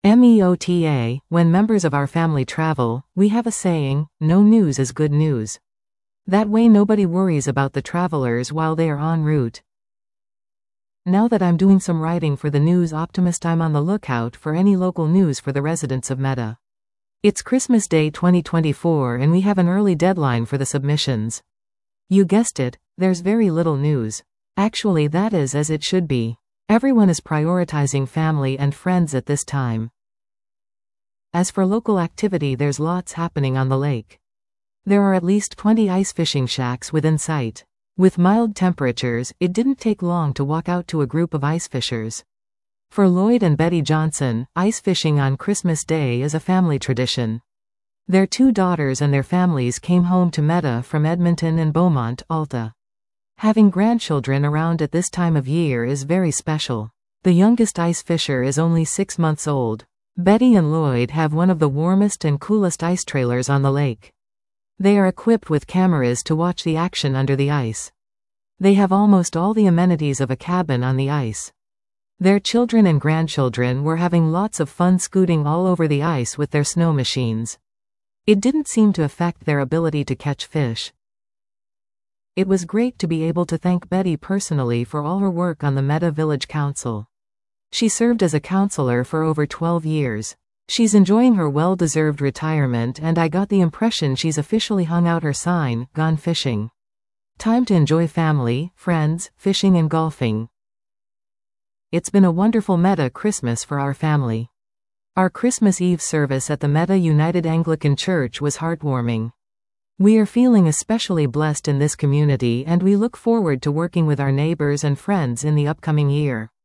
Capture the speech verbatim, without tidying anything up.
MEOTA, when members of our family travel, we have a saying, no news is good news. That way nobody worries about the travelers while they are en route. Now that I'm doing some writing for the News Optimist, I'm on the lookout for any local news for the residents of Meta. It's Christmas Day twenty twenty-four and we have an early deadline for the submissions. You guessed it, there's very little news. Actually, that is as it should be. Everyone is prioritizing family and friends at this time. As for local activity, there's lots happening on the lake. There are at least twenty ice fishing shacks within sight. With mild temperatures, it didn't take long to walk out to a group of ice fishers. For Lloyd and Betty Johnson, ice fishing on Christmas Day is a family tradition. Their two daughters and their families came home to Meta from Edmonton and Beaumont, Alta. Having grandchildren around at this time of year is very special. The youngest ice fisher is only six months old. Betty and Lloyd have one of the warmest and coolest ice trailers on the lake. They are equipped with cameras to watch the action under the ice. They have almost all the amenities of a cabin on the ice. Their children and grandchildren were having lots of fun scooting all over the ice with their snow machines. It didn't seem to affect their ability to catch fish. It was great to be able to thank Betty personally for all her work on the Meta Village Council. She served as a counselor for over twelve years. She's enjoying her well-deserved retirement, and I got the impression she's officially hung out her sign, "Gone Fishing." Time to enjoy family, friends, fishing and golfing. It's been a wonderful Meta Christmas for our family. Our Christmas Eve service at the Meta United Anglican Church was heartwarming. We are feeling especially blessed in this community, and we look forward to working with our neighbors and friends in the upcoming year.